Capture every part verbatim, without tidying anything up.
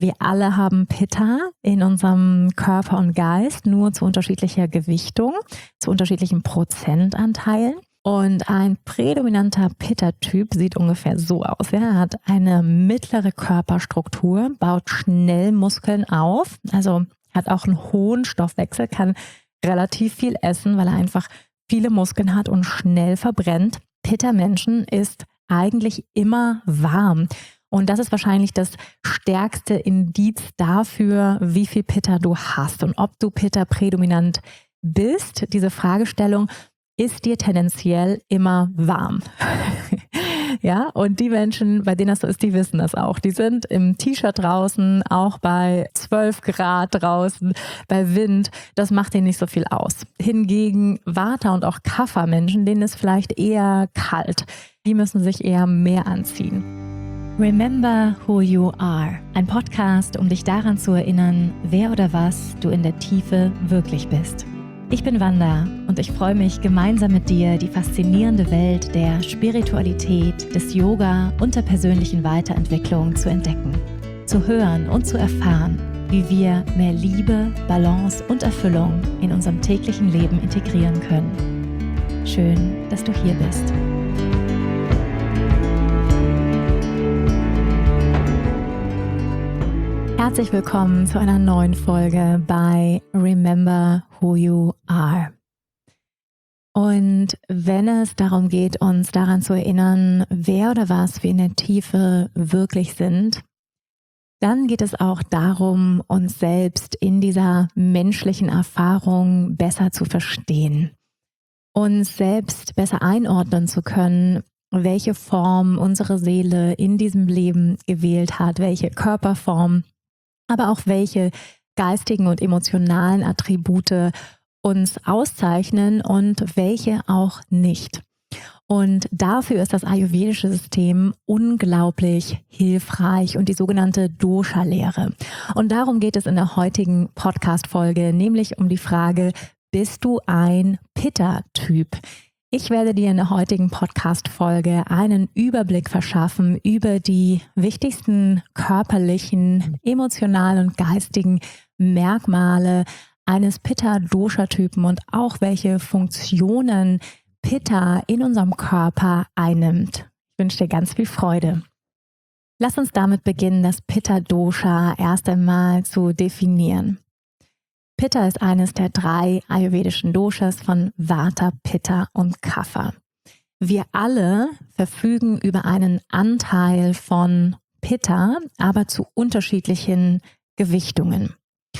Wir alle haben Pitta in unserem Körper und Geist, nur zu unterschiedlicher Gewichtung, zu unterschiedlichen Prozentanteilen. Und ein prädominanter Pitta-Typ sieht ungefähr so aus. Er hat eine mittlere Körperstruktur, baut schnell Muskeln auf, also hat auch einen hohen Stoffwechsel, kann relativ viel essen, weil er einfach viele Muskeln hat und schnell verbrennt. Pitta-Menschen ist eigentlich immer warm. Und das ist wahrscheinlich das stärkste Indiz dafür, wie viel Pitta du hast und ob du Pitta prädominant bist. Diese Fragestellung: Ist dir tendenziell immer warm? Ja, und die Menschen, bei denen das so ist, die wissen das auch. Die sind im T-Shirt draußen, auch bei zwölf Grad draußen, bei Wind. Das macht denen nicht so viel aus. Hingegen Vata- und auch Kapha-Menschen, denen ist vielleicht eher kalt. Die müssen sich eher mehr anziehen. Remember Who You Are. Ein Podcast, um dich daran zu erinnern, wer oder was du in der Tiefe wirklich bist. Ich bin Wanda und ich freue mich, gemeinsam mit dir die faszinierende Welt der Spiritualität, des Yoga und der persönlichen Weiterentwicklung zu entdecken, zu hören und zu erfahren, wie wir mehr Liebe, Balance und Erfüllung in unserem täglichen Leben integrieren können. Schön, dass du hier bist. Herzlich willkommen zu einer neuen Folge bei Remember Who You Are. Und wenn es darum geht, uns daran zu erinnern, wer oder was wir in der Tiefe wirklich sind, dann geht es auch darum, uns selbst in dieser menschlichen Erfahrung besser zu verstehen, uns selbst besser einordnen zu können, welche Form unsere Seele in diesem Leben gewählt hat, welche Körperform, aber auch welche geistigen und emotionalen Attribute uns auszeichnen und welche auch nicht. Und dafür ist das ayurvedische System unglaublich hilfreich und die sogenannte Dosha-Lehre. Und darum geht es in der heutigen Podcast-Folge, nämlich um die Frage: Bist du ein Pitta-Typ? Ich werde dir in der heutigen Podcast-Folge einen Überblick verschaffen über die wichtigsten körperlichen, emotionalen und geistigen Merkmale eines Pitta-Dosha-Typen und auch welche Funktionen Pitta in unserem Körper einnimmt. Ich wünsche dir ganz viel Freude. Lass uns damit beginnen, das Pitta-Dosha erst einmal zu definieren. Pitta ist eines der drei ayurvedischen Doshas von Vata, Pitta und Kapha. Wir alle verfügen über einen Anteil von Pitta, aber zu unterschiedlichen Gewichtungen.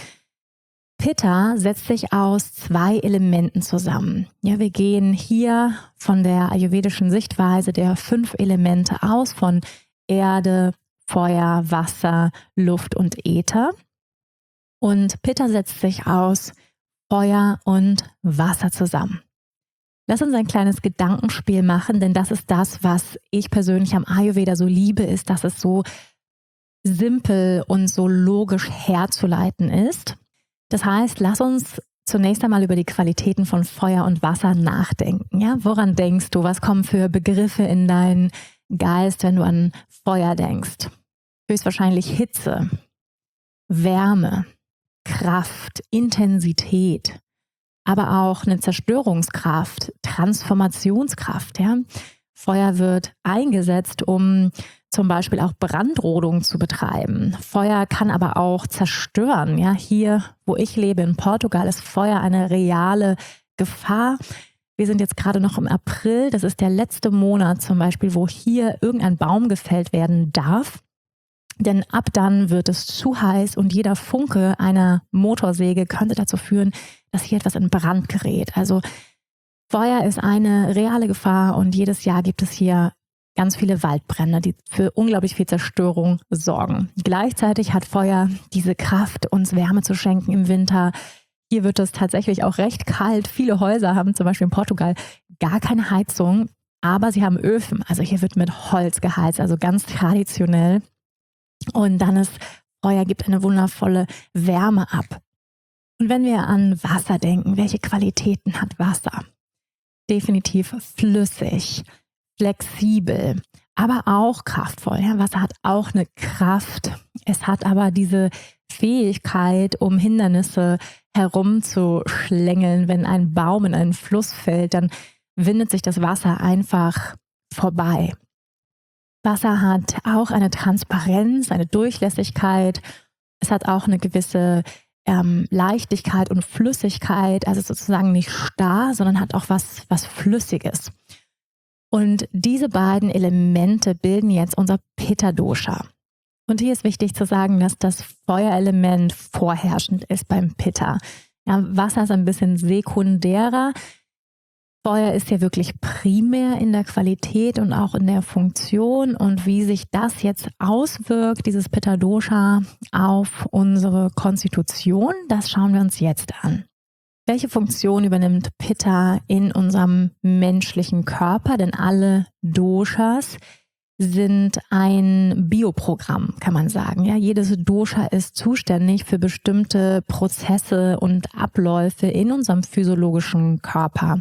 Pitta setzt sich aus zwei Elementen zusammen. Ja, wir gehen hier von der ayurvedischen Sichtweise der fünf Elemente aus, von Erde, Feuer, Wasser, Luft und Äther. Und Pitta setzt sich aus Feuer und Wasser zusammen. Lass uns ein kleines Gedankenspiel machen, denn das ist das, was ich persönlich am Ayurveda so liebe, ist, dass es so simpel und so logisch herzuleiten ist. Das heißt, lass uns zunächst einmal über die Qualitäten von Feuer und Wasser nachdenken. Ja? Woran denkst du? Was kommen für Begriffe in deinen Geist, wenn du an Feuer denkst? Höchstwahrscheinlich Hitze, Wärme, Kraft, Intensität, aber auch eine Zerstörungskraft, Transformationskraft. Ja? Feuer wird eingesetzt, um zum Beispiel auch Brandrodung zu betreiben. Feuer kann aber auch zerstören. Ja? Hier, wo ich lebe, in Portugal, ist Feuer eine reale Gefahr. Wir sind jetzt gerade noch im April. Das ist der letzte Monat zum Beispiel, wo hier irgendein Baum gefällt werden darf. Denn ab dann wird es zu heiß und jeder Funke einer Motorsäge könnte dazu führen, dass hier etwas in Brand gerät. Also Feuer ist eine reale Gefahr und jedes Jahr gibt es hier ganz viele Waldbrände, die für unglaublich viel Zerstörung sorgen. Gleichzeitig hat Feuer diese Kraft, uns Wärme zu schenken im Winter. Hier wird es tatsächlich auch recht kalt. Viele Häuser haben zum Beispiel in Portugal gar keine Heizung, aber sie haben Öfen. Also hier wird mit Holz geheizt, also ganz traditionell. Und dann ist Feuer gibt eine wundervolle Wärme ab. Und wenn wir an Wasser denken, welche Qualitäten hat Wasser? Definitiv flüssig, flexibel, aber auch kraftvoll. Ja, Wasser hat auch eine Kraft. Es hat aber diese Fähigkeit, um Hindernisse herumzuschlängeln. Wenn ein Baum in einen Fluss fällt, dann windet sich das Wasser einfach vorbei. Wasser hat auch eine Transparenz, eine Durchlässigkeit. Es hat auch eine gewisse ähm, Leichtigkeit und Flüssigkeit, also sozusagen nicht starr, sondern hat auch was, was Flüssiges. Und diese beiden Elemente bilden jetzt unser Pitta-Dosha. Und hier ist wichtig zu sagen, dass das Feuerelement vorherrschend ist beim Pitta. Ja, Wasser ist ein bisschen sekundärer. Feuer ist ja wirklich primär in der Qualität und auch in der Funktion. Und wie sich das jetzt auswirkt, dieses Pitta-Dosha, auf unsere Konstitution, das schauen wir uns jetzt an. Welche Funktion übernimmt Pitta in unserem menschlichen Körper? Denn alle Doshas sind ein Bioprogramm, kann man sagen. Ja, jedes Dosha ist zuständig für bestimmte Prozesse und Abläufe in unserem physiologischen Körper.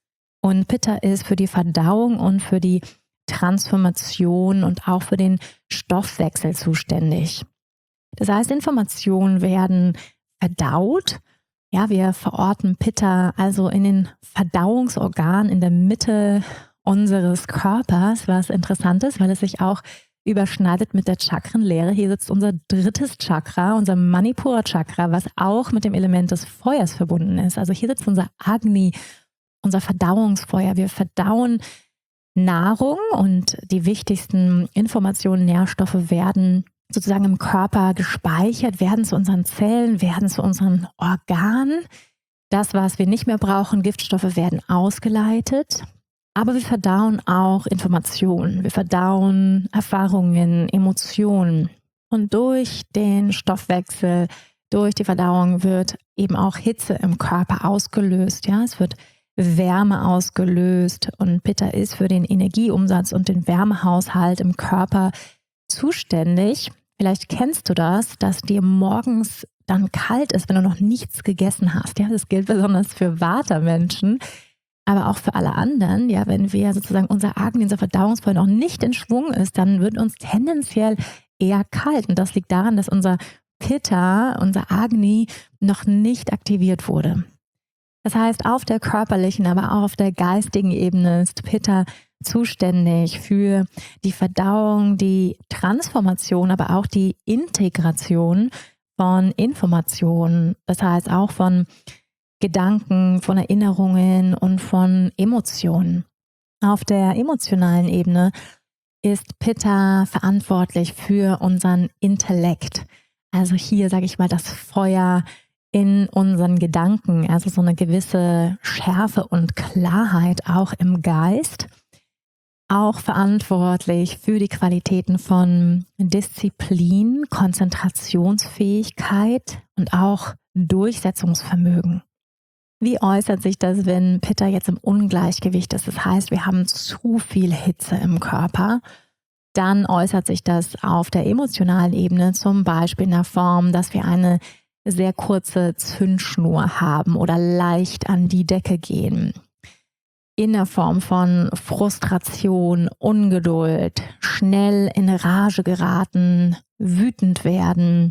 Und Pitta ist für die Verdauung und für die Transformation und auch für den Stoffwechsel zuständig. Das heißt, Informationen werden verdaut. Ja, wir verorten Pitta also in den Verdauungsorganen in der Mitte unseres Körpers, was interessant ist, weil es sich auch überschneidet mit der Chakrenlehre. Hier sitzt unser drittes Chakra, unser Manipura-Chakra, was auch mit dem Element des Feuers verbunden ist. Also hier sitzt unser Agni, unser Verdauungsfeuer. Wir verdauen Nahrung und die wichtigsten Informationen, Nährstoffe werden sozusagen im Körper gespeichert, werden zu unseren Zellen, werden zu unseren Organen. Das, was wir nicht mehr brauchen, Giftstoffe, werden ausgeleitet. Aber wir verdauen auch Informationen. Wir verdauen Erfahrungen, Emotionen. Und durch den Stoffwechsel, durch die Verdauung wird eben auch Hitze im Körper ausgelöst. Ja, es wird Wärme ausgelöst und Pitta ist für den Energieumsatz und den Wärmehaushalt im Körper zuständig. Vielleicht kennst du das, dass dir morgens dann kalt ist, wenn du noch nichts gegessen hast. Ja, das gilt besonders für Vata-Menschen, aber auch für alle anderen. Ja, wenn wir sozusagen unser Agni, unser Verdauungsfeuer noch nicht in Schwung ist, dann wird uns tendenziell eher kalt. Und das liegt daran, dass unser Pitta, unser Agni, noch nicht aktiviert wurde. Das heißt, auf der körperlichen, aber auch auf der geistigen Ebene ist Pitta zuständig für die Verdauung, die Transformation, aber auch die Integration von Informationen. Das heißt auch von Gedanken, von Erinnerungen und von Emotionen. Auf der emotionalen Ebene ist Pitta verantwortlich für unseren Intellekt. Also hier sage ich mal das Feuer in unseren Gedanken, also so eine gewisse Schärfe und Klarheit auch im Geist. Auch verantwortlich für die Qualitäten von Disziplin, Konzentrationsfähigkeit und auch Durchsetzungsvermögen. Wie äußert sich das, wenn Pitta jetzt im Ungleichgewicht ist? Das heißt, wir haben zu viel Hitze im Körper. Dann äußert sich das auf der emotionalen Ebene, zum Beispiel in der Form, dass wir eine sehr kurze Zündschnur haben oder leicht an die Decke gehen. In der Form von Frustration, Ungeduld, schnell in Rage geraten, wütend werden,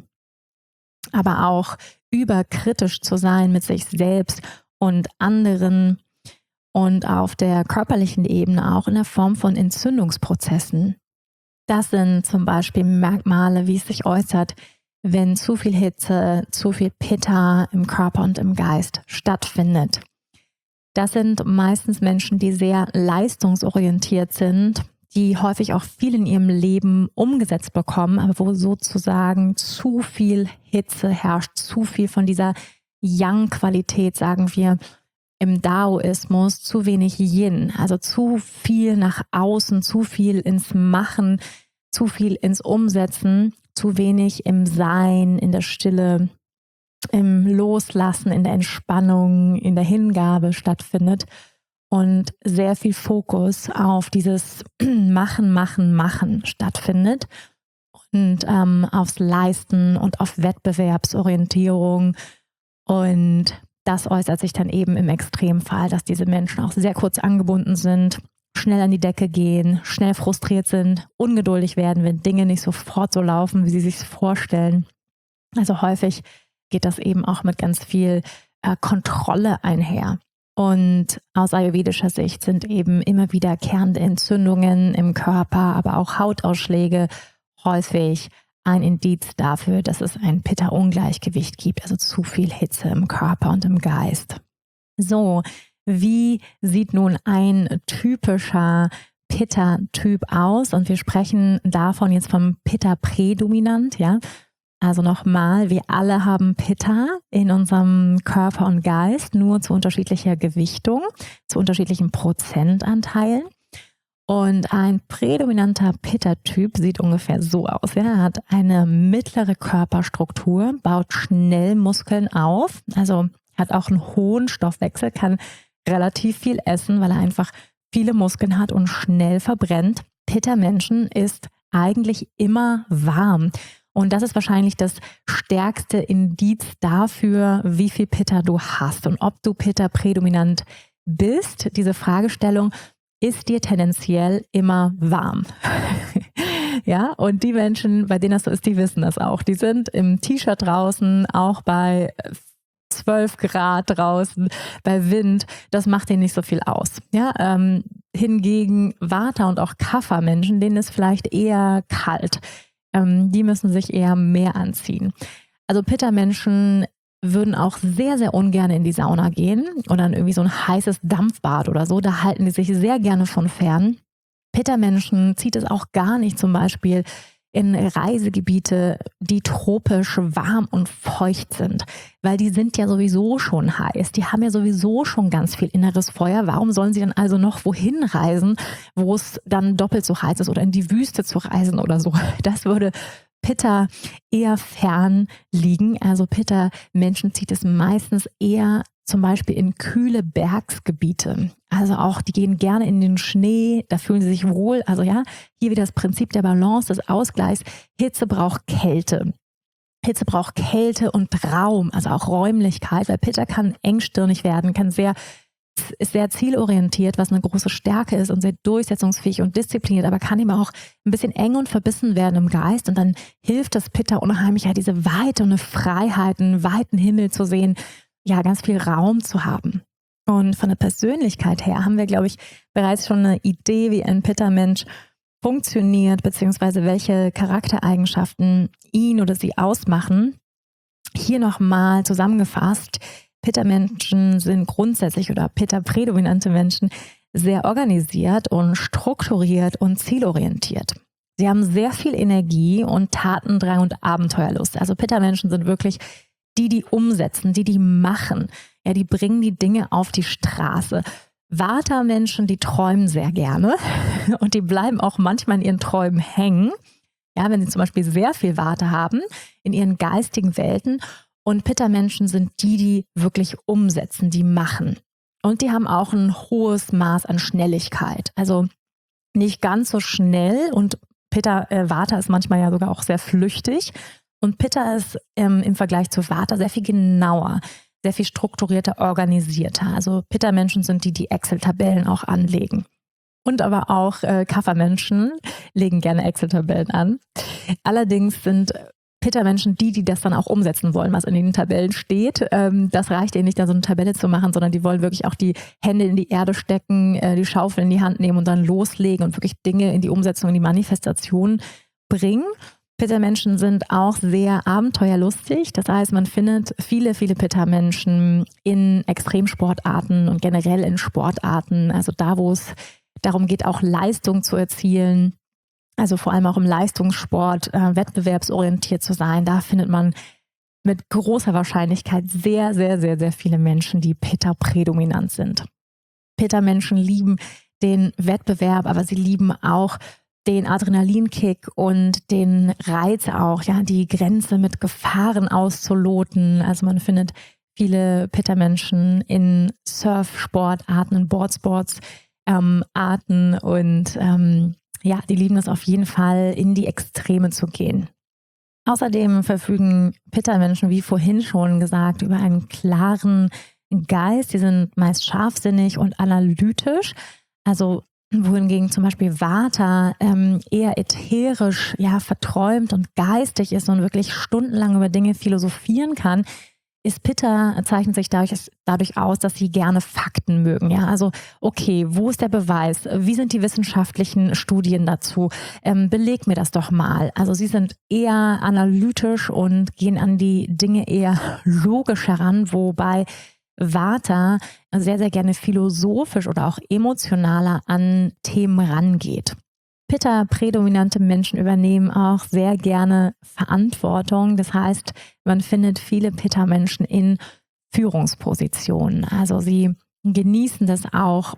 aber auch überkritisch zu sein mit sich selbst und anderen und auf der körperlichen Ebene auch in der Form von Entzündungsprozessen. Das sind zum Beispiel Merkmale, wie es sich äußert, wenn zu viel Hitze, zu viel Pitta im Körper und im Geist stattfindet. Das sind meistens Menschen, die sehr leistungsorientiert sind, die häufig auch viel in ihrem Leben umgesetzt bekommen, aber wo sozusagen zu viel Hitze herrscht, zu viel von dieser Yang-Qualität, sagen wir im Daoismus, zu wenig Yin, also zu viel nach außen, zu viel ins Machen, zu viel ins Umsetzen, zu wenig im Sein, in der Stille, im Loslassen, in der Entspannung, in der Hingabe stattfindet und sehr viel Fokus auf dieses Machen, Machen, Machen stattfindet und ähm, aufs Leisten und auf Wettbewerbsorientierung. Und das äußert sich dann eben im Extremfall, dass diese Menschen auch sehr kurz angebunden sind, schnell an die Decke gehen, schnell frustriert sind, ungeduldig werden, wenn Dinge nicht sofort so laufen, wie sie sich vorstellen. Also häufig geht das eben auch mit ganz viel äh, Kontrolle einher. Und aus ayurvedischer Sicht sind eben immer wiederkehrende Entzündungen im Körper, aber auch Hautausschläge häufig ein Indiz dafür, dass es ein Pitta-Ungleichgewicht gibt, also zu viel Hitze im Körper und im Geist. So, wie sieht nun ein typischer Pitta-Typ aus? Und wir sprechen davon jetzt vom Pitta-Prädominant, ja. Also nochmal, wir alle haben Pitta in unserem Körper und Geist, nur zu unterschiedlicher Gewichtung, zu unterschiedlichen Prozentanteilen. Und ein prädominanter Pitta-Typ sieht ungefähr so aus. Ja? Er hat eine mittlere Körperstruktur, baut schnell Muskeln auf, also hat auch einen hohen Stoffwechsel, kann relativ viel essen, weil er einfach viele Muskeln hat und schnell verbrennt. Pitta-Menschen ist eigentlich immer warm. Und das ist wahrscheinlich das stärkste Indiz dafür, wie viel Pitta du hast und ob du Pitta prädominant bist. Diese Fragestellung, ist dir tendenziell immer warm? Ja, und die Menschen, bei denen das so ist, die wissen das auch. Die sind im T-Shirt draußen, auch bei zwölf Grad draußen, bei Wind. Das macht denen nicht so viel aus. Ja, ähm, hingegen Vata und auch Kapha-Menschen, denen ist vielleicht eher kalt. Ähm, die müssen sich eher mehr anziehen. Also Pitta-Menschen würden auch sehr, sehr ungern in die Sauna gehen oder in irgendwie so ein heißes Dampfbad oder so. Da halten die sich sehr gerne von fern. Pitta-Menschen zieht es auch gar nicht zum Beispiel in Reisegebiete, die tropisch warm und feucht sind, weil die sind ja sowieso schon heiß. Die haben ja sowieso schon ganz viel inneres Feuer. Warum sollen sie dann also noch wohin reisen, wo es dann doppelt so heiß ist oder in die Wüste zu reisen oder so? Das würde Pitta eher fern liegen. Also Pitta-Menschen zieht es meistens eher zum Beispiel in kühle Bergsgebiete. Also auch, die gehen gerne in den Schnee, da fühlen sie sich wohl. Also ja, hier wieder das Prinzip der Balance, des Ausgleichs. Hitze braucht Kälte. Hitze braucht Kälte und Raum, also auch Räumlichkeit, weil Pitta kann engstirnig werden, kann sehr, ist sehr zielorientiert, was eine große Stärke ist und sehr durchsetzungsfähig und diszipliniert, aber kann eben auch ein bisschen eng und verbissen werden im Geist. Und dann hilft das Pitta unheimlich, ja, diese Weite und eine Freiheit, einen weiten Himmel zu sehen, ja, ganz viel Raum zu haben. Und von der Persönlichkeit her haben wir, glaube ich, bereits schon eine Idee, wie ein Pitta-Mensch funktioniert, beziehungsweise welche Charaktereigenschaften ihn oder sie ausmachen. Hier nochmal zusammengefasst: Pitta-Menschen sind grundsätzlich oder Pitta-prädominante Menschen sehr organisiert und strukturiert und zielorientiert. Sie haben sehr viel Energie und Tatendrang und Abenteuerlust. Also Pitta-Menschen sind wirklich die, die umsetzen, die, die machen. Ja, die bringen die Dinge auf die Straße. Vata-Menschen, die träumen sehr gerne und die bleiben auch manchmal in ihren Träumen hängen. Ja, wenn sie zum Beispiel sehr viel Vata haben in ihren geistigen Welten. Und Pitta-Menschen sind die, die wirklich umsetzen, die machen. Und die haben auch ein hohes Maß an Schnelligkeit. Also nicht ganz so schnell, und Pitta, äh, Vata ist manchmal ja sogar auch sehr flüchtig. Und Pitta ist ähm, im Vergleich zu Vata sehr viel genauer, sehr viel strukturierter, organisierter. Also Pitta-Menschen sind die, die Excel-Tabellen auch anlegen. Und aber auch äh, Kapha-Menschen legen gerne Excel-Tabellen an. Allerdings sind Pitta-Menschen die, die das dann auch umsetzen wollen, was in den Tabellen steht. Ähm, das reicht ihnen nicht, da so eine Tabelle zu machen, sondern die wollen wirklich auch die Hände in die Erde stecken, äh, die Schaufel in die Hand nehmen und dann loslegen und wirklich Dinge in die Umsetzung, in die Manifestation bringen. Pitta-Menschen sind auch sehr abenteuerlustig. Das heißt, man findet viele, viele Pitta-Menschen in Extremsportarten und generell in Sportarten. Also da, wo es darum geht, auch Leistung zu erzielen. Also vor allem auch im Leistungssport äh, wettbewerbsorientiert zu sein. Da findet man mit großer Wahrscheinlichkeit sehr, sehr, sehr, sehr viele Menschen, die Pitta-prädominant sind. Pitta-Menschen lieben den Wettbewerb, aber sie lieben auch den Adrenalinkick und den Reiz auch, ja, die Grenze mit Gefahren auszuloten. Also man findet viele Pitta-Menschen in Surfsportarten, in Boardsports, ähm, Arten und ähm, ja, die lieben es auf jeden Fall, in die Extreme zu gehen. Außerdem verfügen Pitta-Menschen, wie vorhin schon gesagt, über einen klaren Geist. Die sind meist scharfsinnig und analytisch. Also wohingegen zum Beispiel Vata ähm, eher ätherisch, ja, verträumt und geistig ist und wirklich stundenlang über Dinge philosophieren kann, ist Pitta, zeichnet sich dadurch, dadurch aus, dass sie gerne Fakten mögen. Ja? Also, okay, wo ist der Beweis? Wie sind die wissenschaftlichen Studien dazu? Ähm, beleg mir das doch mal. Also sie sind eher analytisch und gehen an die Dinge eher logisch heran, wobei Vata sehr, sehr gerne philosophisch oder auch emotionaler an Themen rangeht. Pitta-prädominante Menschen übernehmen auch sehr gerne Verantwortung. Das heißt, man findet viele Pitta-Menschen in Führungspositionen. Also sie genießen das auch,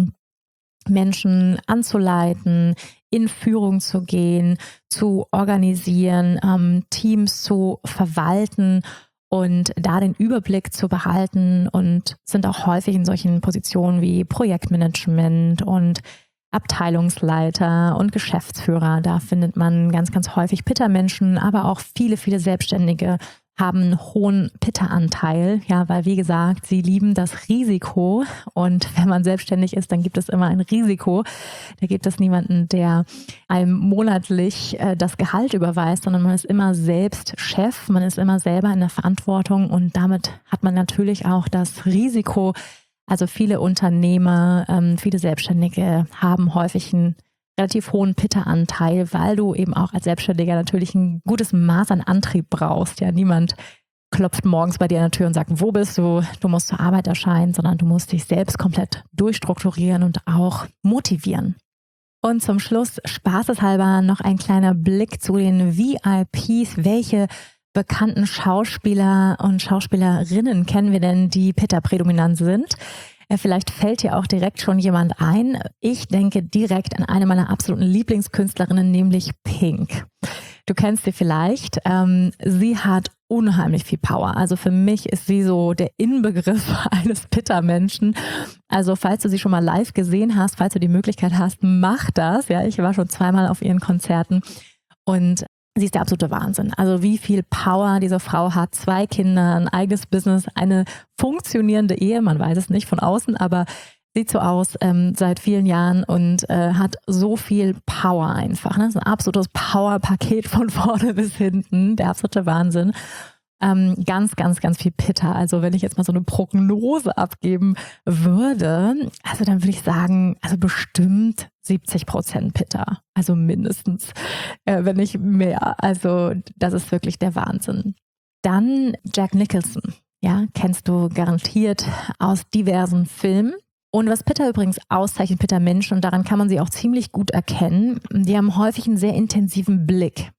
Menschen anzuleiten, in Führung zu gehen, zu organisieren, ähm, Teams zu verwalten und da den Überblick zu behalten und sind auch häufig in solchen Positionen wie Projektmanagement und Abteilungsleiter und Geschäftsführer. Da findet man ganz, ganz häufig Pitta-Menschen, aber auch viele, viele Selbstständige haben einen hohen Pitta-Anteil, ja, weil wie gesagt, sie lieben das Risiko und wenn man selbstständig ist, dann gibt es immer ein Risiko. Da gibt es niemanden, der einem monatlich äh, das Gehalt überweist, sondern man ist immer selbst Chef, man ist immer selber in der Verantwortung und damit hat man natürlich auch das Risiko. Also viele Unternehmer, ähm, viele Selbstständige haben häufig einen relativ hohen Pitta-Anteil, weil du eben auch als Selbstständiger natürlich ein gutes Maß an Antrieb brauchst. Ja, niemand klopft morgens bei dir an der Tür und sagt, wo bist du? Du musst zur Arbeit erscheinen, sondern du musst dich selbst komplett durchstrukturieren und auch motivieren. Und zum Schluss, spaßeshalber, noch ein kleiner Blick zu den V I Ps. Welche bekannten Schauspieler und Schauspielerinnen kennen wir denn, die Pitta-prädominant sind? Vielleicht fällt dir auch direkt schon jemand ein. Ich denke direkt an eine meiner absoluten Lieblingskünstlerinnen, nämlich Pink. Du kennst sie vielleicht. Ähm, sie hat unheimlich viel Power. Also für mich ist sie so der Inbegriff eines Pitta-Menschen. Also falls du sie schon mal live gesehen hast, falls du die Möglichkeit hast, mach das. Ja, ich war schon zweimal auf ihren Konzerten und sie ist der absolute Wahnsinn. Also wie viel Power diese Frau hat. Zwei Kinder, ein eigenes Business, eine funktionierende Ehe. Man weiß es nicht von außen, aber sieht so aus ähm, seit vielen Jahren und äh, hat so viel Power einfach. Ne? Das ist ein absolutes Power-Paket von vorne bis hinten. Der absolute Wahnsinn. Ähm, ganz, ganz, ganz viel Pitta. Also wenn ich jetzt mal so eine Prognose abgeben würde, also dann würde ich sagen, also bestimmt siebzig Prozent Pitta. Also mindestens, äh, wenn nicht mehr. Also das ist wirklich der Wahnsinn. Dann Jack Nicholson. Ja, kennst du garantiert aus diversen Filmen. Und was Pitta übrigens auszeichnet, Pitta-Menschen, und daran kann man sie auch ziemlich gut erkennen, die haben häufig einen sehr intensiven Blick.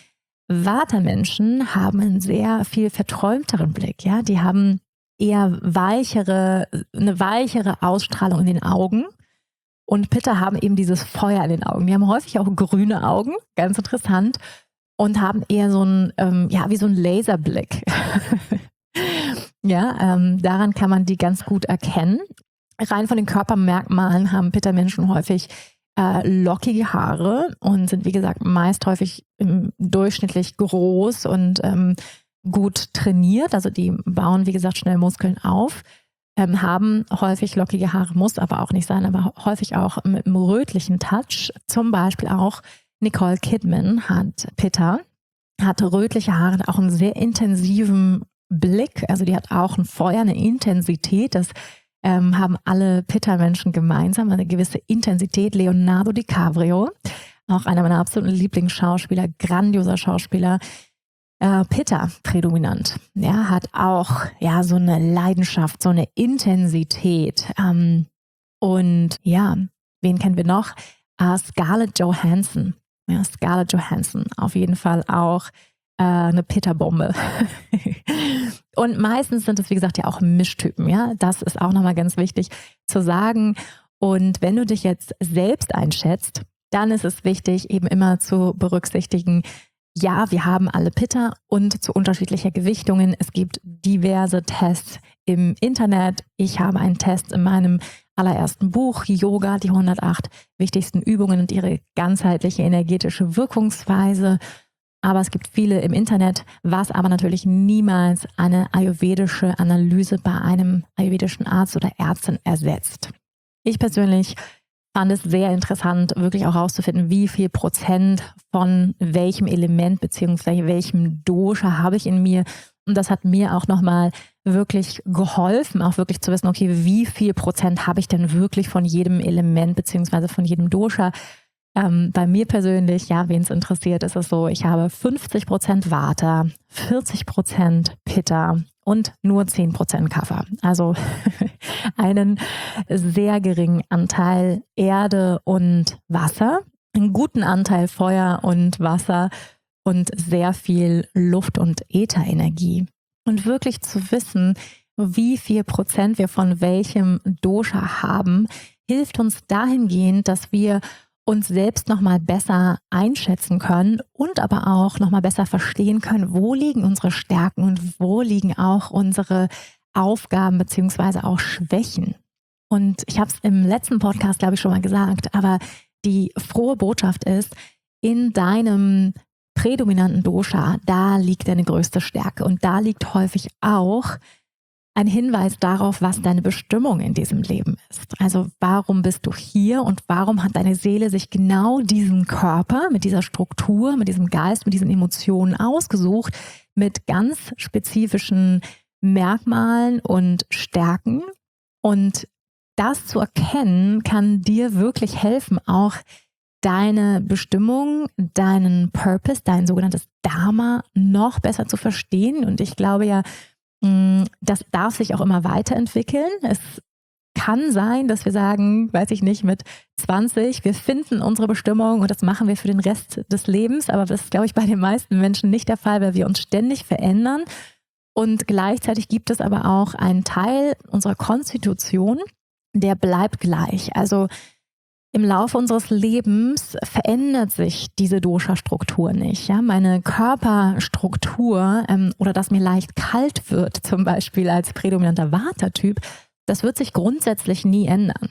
Vata-Menschen haben einen sehr viel verträumteren Blick, ja, die haben eher weichere, eine weichere Ausstrahlung in den Augen und Pitta haben eben dieses Feuer in den Augen. Die haben häufig auch grüne Augen, ganz interessant, und haben eher so ein, ähm, ja, wie so ein Laserblick. ja, ähm, daran kann man die ganz gut erkennen. Rein von den Körpermerkmalen haben Pitta-Menschen häufig Äh, lockige Haare und sind, wie gesagt, meist häufig ähm, durchschnittlich groß und ähm, gut trainiert. Also die bauen, wie gesagt, schnell Muskeln auf, ähm, haben häufig lockige Haare, muss aber auch nicht sein, aber häufig auch mit einem rötlichen Touch. Zum Beispiel auch Nicole Kidman hat Pitta, hat rötliche Haare, auch einen sehr intensiven Blick. Also die hat auch ein Feuer, eine Intensität, das Ähm, haben alle Pitta-Menschen gemeinsam, eine gewisse Intensität. Leonardo DiCaprio, auch einer meiner absoluten Lieblingsschauspieler, grandioser Schauspieler, äh, Pitta prädominant. Ja, hat auch ja so eine Leidenschaft, so eine Intensität. Ähm, und ja, wen kennen wir noch? Äh, Scarlett Johansson. Ja, Scarlett Johansson, auf jeden Fall auch äh, eine Pitta-Bombe. Und meistens sind es, wie gesagt, ja auch Mischtypen, ja. Das ist auch nochmal ganz wichtig zu sagen. Und wenn du dich jetzt selbst einschätzt, dann ist es wichtig, eben immer zu berücksichtigen, ja, wir haben alle Pitta und zu unterschiedlicher Gewichtungen. Es gibt diverse Tests im Internet. Ich habe einen Test in meinem allerersten Buch, Yoga, die hundertacht wichtigsten Übungen und ihre ganzheitliche energetische Wirkungsweise. Aber es gibt viele im Internet, was aber natürlich niemals eine ayurvedische Analyse bei einem ayurvedischen Arzt oder Ärztin ersetzt. Ich persönlich fand es sehr interessant, wirklich auch herauszufinden, wie viel Prozent von welchem Element beziehungsweise welchem Dosha habe ich in mir. Und das hat mir auch nochmal wirklich geholfen, auch wirklich zu wissen, okay, wie viel Prozent habe ich denn wirklich von jedem Element beziehungsweise von jedem Dosha. Ähm, bei mir persönlich, ja, wen es interessiert, ist es so, ich habe fünfzig Prozent Vata, vierzig Prozent Pitta und nur zehn Prozent Kapha. Also einen sehr geringen Anteil Erde und Wasser, einen guten Anteil Feuer und Wasser und sehr viel Luft- und Ätherenergie. Und wirklich zu wissen, wie viel Prozent wir von welchem Dosha haben, hilft uns dahingehend, dass wir uns selbst nochmal besser einschätzen können und aber auch nochmal besser verstehen können, wo liegen unsere Stärken und wo liegen auch unsere Aufgaben beziehungsweise auch Schwächen. Und ich habe es im letzten Podcast, glaube ich, schon mal gesagt, aber die frohe Botschaft ist, in deinem prädominanten Dosha, da liegt deine größte Stärke und da liegt häufig auch ein Hinweis darauf, was deine Bestimmung in diesem Leben ist. Also warum bist du hier und warum hat deine Seele sich genau diesen Körper mit dieser Struktur, mit diesem Geist, mit diesen Emotionen ausgesucht, mit ganz spezifischen Merkmalen und Stärken. Und das zu erkennen, kann dir wirklich helfen, auch deine Bestimmung, deinen Purpose, dein sogenanntes Dharma noch besser zu verstehen. Und ich glaube ja, das darf sich auch immer weiterentwickeln. Es kann sein, dass wir sagen, weiß ich nicht, mit zwanzig, wir finden unsere Bestimmung und das machen wir für den Rest des Lebens. Aber das ist, glaube ich, bei den meisten Menschen nicht der Fall, weil wir uns ständig verändern. Und gleichzeitig gibt es aber auch einen Teil unserer Konstitution, der bleibt gleich. Also im Laufe unseres Lebens verändert sich diese Dosha-Struktur nicht. Ja? Meine Körperstruktur ähm, oder dass mir leicht kalt wird, zum Beispiel als prädominanter Vata-Typ, das wird sich grundsätzlich nie ändern.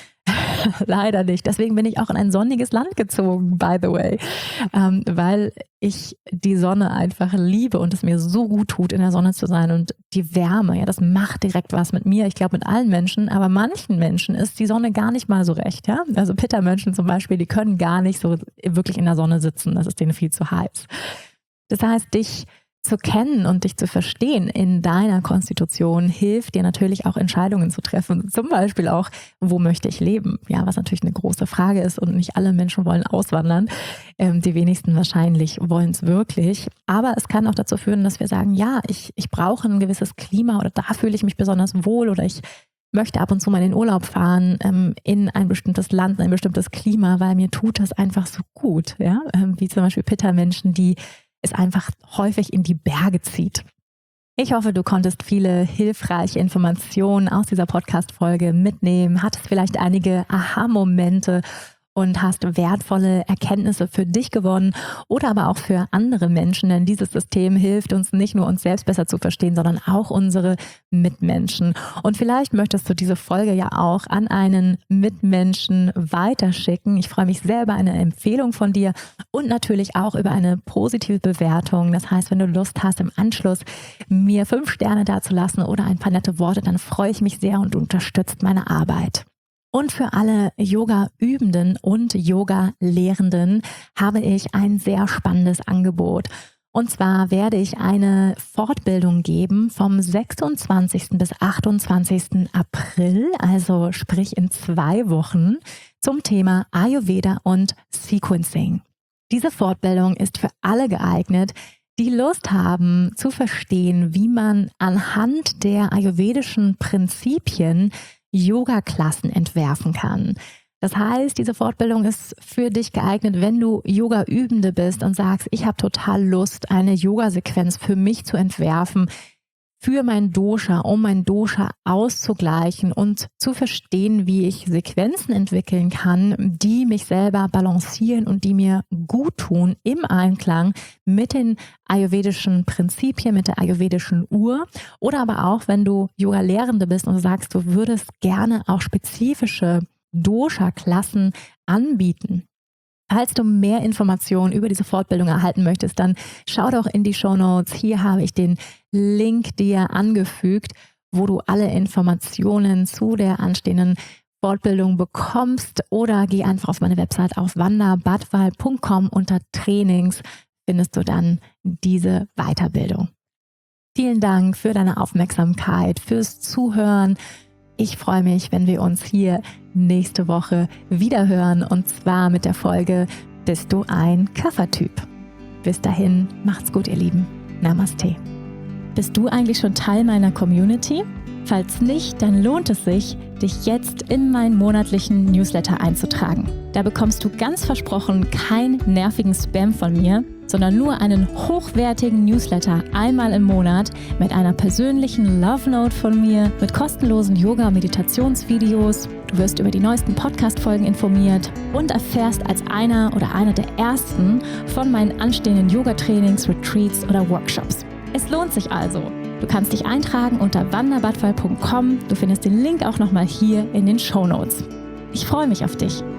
Leider nicht. Deswegen bin ich auch in ein sonniges Land gezogen, by the way, ähm, weil ich die Sonne einfach liebe und es mir so gut tut, in der Sonne zu sein und die Wärme, ja, das macht direkt was mit mir. Ich glaube mit allen Menschen, aber manchen Menschen ist die Sonne gar nicht mal so recht. Ja? Also Pitta-Menschen zum Beispiel, die können gar nicht so wirklich in der Sonne sitzen. Das ist denen viel zu heiß. Das heißt, dich zu kennen und dich zu verstehen in deiner Konstitution hilft dir natürlich auch Entscheidungen zu treffen. Zum Beispiel auch, wo möchte ich leben? Ja, was natürlich eine große Frage ist und nicht alle Menschen wollen auswandern. Ähm, die wenigsten wahrscheinlich wollen es wirklich. Aber es kann auch dazu führen, dass wir sagen, ja, ich, ich brauche ein gewisses Klima oder da fühle ich mich besonders wohl oder ich möchte ab und zu mal in den Urlaub fahren ähm, in ein bestimmtes Land, in ein bestimmtes Klima, weil mir tut das einfach so gut. Ja? Ähm, wie zum Beispiel Pitta-Menschen, die es einfach häufig in die Berge zieht. Ich hoffe, du konntest viele hilfreiche Informationen aus dieser Podcast-Folge mitnehmen, hattest vielleicht einige Aha-Momente und hast wertvolle Erkenntnisse für dich gewonnen oder aber auch für andere Menschen, denn dieses System hilft uns nicht nur uns selbst besser zu verstehen, sondern auch unsere Mitmenschen. Und vielleicht möchtest du diese Folge ja auch an einen Mitmenschen weiterschicken. Ich freue mich sehr über eine Empfehlung von dir und natürlich auch über eine positive Bewertung. Das heißt, wenn du Lust hast, im Anschluss mir fünf Sterne dazulassen oder ein paar nette Worte, dann freue ich mich sehr und du unterstützt meine Arbeit. Und für alle Yoga-Übenden und Yoga-Lehrenden habe ich ein sehr spannendes Angebot. Und zwar werde ich eine Fortbildung geben vom sechsundzwanzigsten bis achtundzwanzigsten April, also sprich in zwei Wochen, zum Thema Ayurveda und Sequencing. Diese Fortbildung ist für alle geeignet, die Lust haben zu verstehen, wie man anhand der ayurvedischen Prinzipien Yoga-Klassen entwerfen kann. Das heißt, diese Fortbildung ist für dich geeignet, wenn du Yoga-Übende bist und sagst, ich habe total Lust, eine Yoga-Sequenz für mich zu entwerfen, für mein Dosha, um mein Dosha auszugleichen und zu verstehen, wie ich Sequenzen entwickeln kann, die mich selber balancieren und die mir gut tun im Einklang mit den ayurvedischen Prinzipien, mit der ayurvedischen Uhr. Oder aber auch, wenn du Yoga-Lehrende bist und du sagst, du würdest gerne auch spezifische Dosha-Klassen anbieten. Falls du mehr Informationen über diese Fortbildung erhalten möchtest, dann schau doch in die Shownotes. Hier habe ich den Link dir angefügt, wo du alle Informationen zu der anstehenden Fortbildung bekommst, oder geh einfach auf meine Website auf wanda badwal punkt com. Unter Trainings findest du dann diese Weiterbildung. Vielen Dank für deine Aufmerksamkeit, fürs Zuhören. Ich freue mich, wenn wir uns hier nächste Woche wieder hören, und zwar mit der Folge Bist du ein Kaffertyp? Bis dahin, macht's gut, ihr Lieben. Namaste. Bist du eigentlich schon Teil meiner Community? Falls nicht, dann lohnt es sich, dich jetzt in meinen monatlichen Newsletter einzutragen. Da bekommst du ganz versprochen keinen nervigen Spam von mir, sondern nur einen hochwertigen Newsletter einmal im Monat mit einer persönlichen Love Note von mir, mit kostenlosen Yoga- und Meditationsvideos. Du wirst über die neuesten Podcast-Folgen informiert und erfährst als einer oder einer der ersten von meinen anstehenden Yoga-Trainings, Retreats oder Workshops. Es lohnt sich also. Du kannst dich eintragen unter wanda badwal punkt com. Du findest den Link auch nochmal hier in den Shownotes. Ich freue mich auf dich.